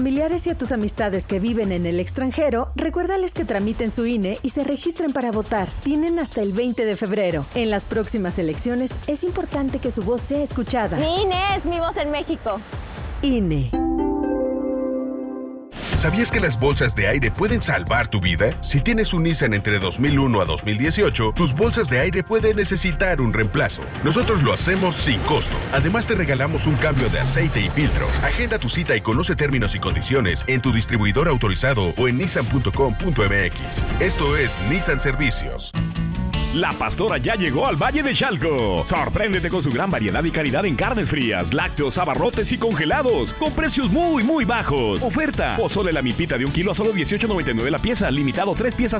Familiares y a tus amistades que viven en el extranjero, recuérdales que tramiten su INE y se registren para votar. Tienen hasta el 20 de febrero. En las próximas elecciones es importante que su voz sea escuchada. Mi INE es mi voz en México. INE. ¿Sabías que las bolsas de aire pueden salvar tu vida? Si tienes un Nissan entre 2001 a 2018, tus bolsas de aire pueden necesitar un reemplazo. Nosotros lo hacemos sin costo. Además, te regalamos un cambio de aceite y filtros. Agenda tu cita y conoce términos y condiciones en tu distribuidor autorizado o en nissan.com.mx. Esto es Nissan Servicios. La Pastora ya llegó al Valle de Chalco. Sorpréndete con su gran variedad y calidad en carnes frías, lácteos, abarrotes y congelados, con precios muy bajos. Oferta: pozole la milpita de 1 kilo a solo $18.99 la pieza, limitado 3 piezas